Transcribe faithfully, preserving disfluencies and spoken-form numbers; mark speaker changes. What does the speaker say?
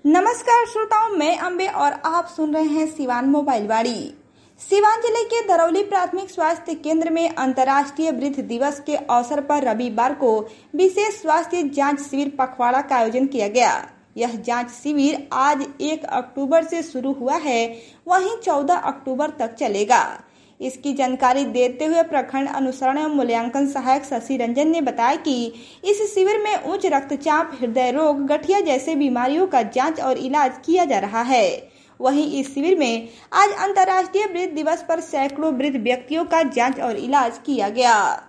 Speaker 1: नमस्कार श्रोताओं, मैं अम्बे और आप सुन रहे हैं सिवान मोबाइल वाणी। सिवान जिले के दरौली प्राथमिक स्वास्थ्य केंद्र में अंतर्राष्ट्रीय वृद्ध दिवस के अवसर पर रविवार को विशेष स्वास्थ्य जांच शिविर पखवाड़ा का आयोजन किया गया। यह जांच शिविर आज एक अक्टूबर से शुरू हुआ है, वहीं चौदह अक्टूबर तक चलेगा। इसकी जानकारी देते हुए प्रखंड अनुसरण एवं मूल्यांकन सहायक शशि रंजन ने बताया कि इस शिविर में उच्च रक्तचाप, हृदय रोग, गठिया जैसे बीमारियों का जांच और इलाज किया जा रहा है। वहीं इस शिविर में आज अंतर्राष्ट्रीय वृद्ध दिवस पर सैकड़ों वृद्ध व्यक्तियों का जांच और इलाज किया गया।